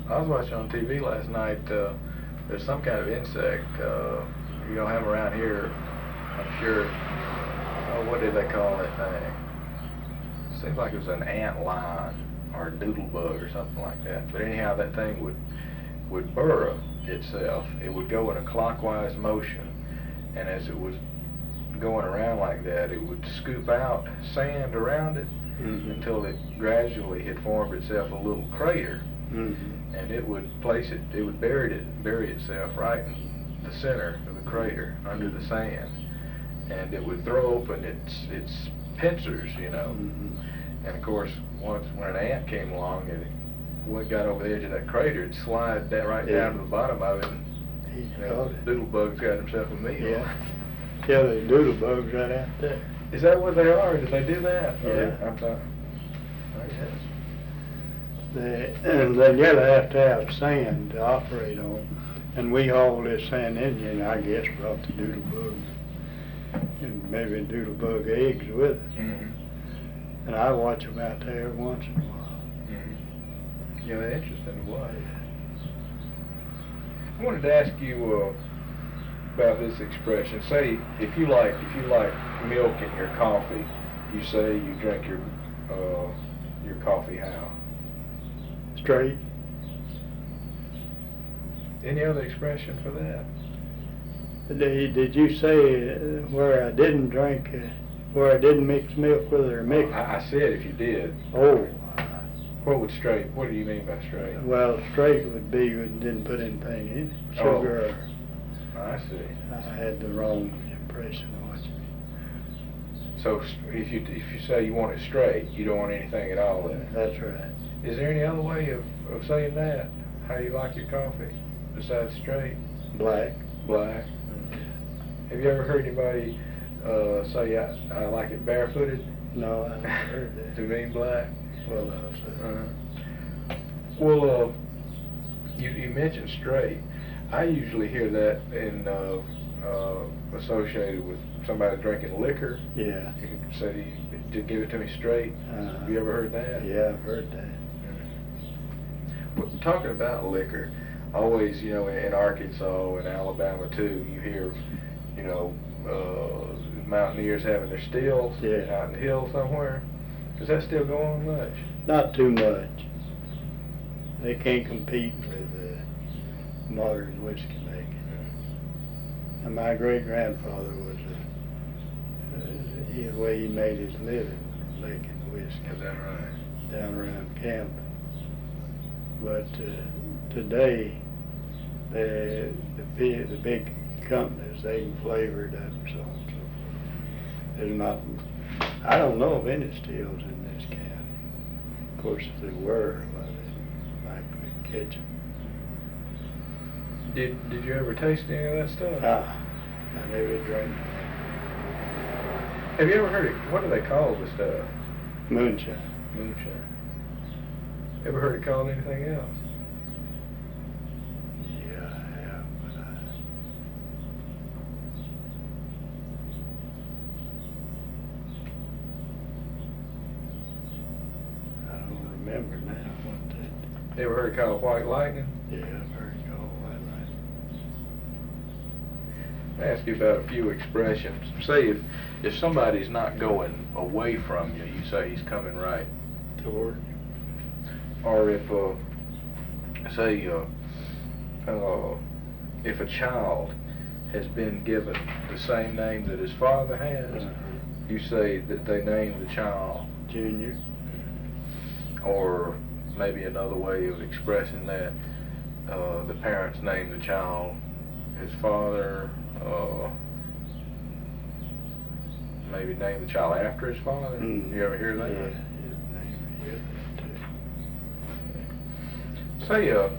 I was watching on TV last night. There's some kind of insect. You don't have around here, I'm sure. Oh, what did they call that thing? Seems like it was an ant lion or a doodle bug or something like that. But anyhow, that thing would burrow itself. It would go in a clockwise motion, and as it was going around like that, it would scoop out sand around it until it gradually had formed itself a little crater. And it would bury itself right in the center of the crater under the sand, and it would throw open its pincers, you know. And of course, when an ant came along and it got over the edge of that crater, it'd slide that right down to the bottom of it, and doodle bug's got himself a meal. Yeah, the doodle bugs right out there. Is that what they are? Did they do that? Yeah. I'm sorry. I guess. And they have to have sand to operate on. And we hauled this sand in here, and I guess brought the doodle bugs and maybe doodle bug eggs with it. And I watch them out there once in a while. Yeah, they're interesting to watch. I wanted to ask you about this expression. Say if you like milk in your coffee, you say you drink your coffee how? Straight. Any other expression for that? Did you say where I didn't drink, where I didn't mix milk with it or mix? I said if you did. Oh. What do you mean by straight? Well, straight would be you didn't put anything in it. Sugar. I see. I had the wrong impression of what you mean. So if you say you want it straight, you don't want anything at all in it. That's right. Is there any other way of saying that? How you like your coffee besides straight? Black. Black. Have you ever heard anybody say I like it barefooted? No, I haven't heard that. To mean black? Well, no, sir. Well, you mentioned straight. I usually hear that in associated with somebody drinking liquor. Yeah. You can say, to give it to me straight. Have you ever heard that? Yeah, I've heard that. Well, talking about liquor, always, you know, in Arkansas and Alabama too, you hear, you know, mountaineers having their stills out in the hills somewhere. Does that still go on much? Not too much. They can't compete with modern whiskey making. And my great-grandfather was the way he made his living making whiskey. Is that right? Down around Camden. But today, the big companies, they can flavor it up and so on and so forth. There's not, I don't know of any stills in this county. Of course, if there were, they might catch them. Did you ever taste any of that stuff? I never drank it. Have you ever heard it? What do they call the stuff? Moonshine. Moonshine. Ever heard it called anything else? Yeah, I have, but I don't remember now what that. Ever heard it called white lightning? Yeah, I've heard it called white lightning. I'll ask you about a few expressions. Say if somebody's not going away from you, you say he's coming right Toward you. Or if, say, if a child has been given the same name that his father has, you say that they named the child Junior. Or maybe another way of expressing that, the parents name the child his father, maybe name the child after his father. You ever hear that? Yeah, his name, yeah. Say